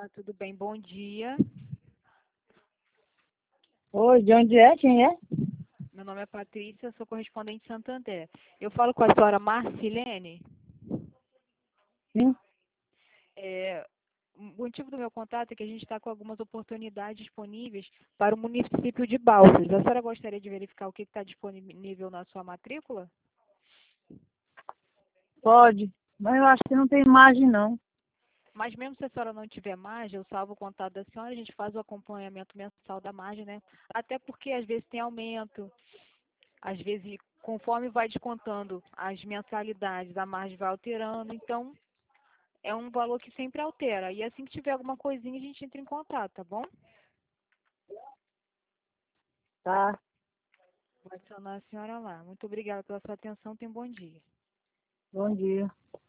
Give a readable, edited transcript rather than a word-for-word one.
Olá, tudo bem? Bom dia. Oi, de onde é? Quem é? Meu nome é Patrícia, sou correspondente de Santander. Eu falo com a senhora Marcilene. Sim. O motivo do meu contato é que a gente está com algumas oportunidades disponíveis para o município de Balsas. A senhora gostaria de verificar o que está disponível na sua matrícula? Pode, mas eu acho que não tem imagem, não. Mas mesmo se a senhora não tiver margem, eu salvo o contato da senhora, a gente faz o acompanhamento mensal da margem, né? Até porque às vezes tem aumento, às vezes conforme vai descontando as mensalidades, a margem vai alterando, então é um valor que sempre altera. E assim que tiver alguma coisinha, a gente entra em contato, tá bom? Tá, Vou adicionar a senhora lá. Muito obrigada pela sua atenção. Tenha um bom dia. bom dia.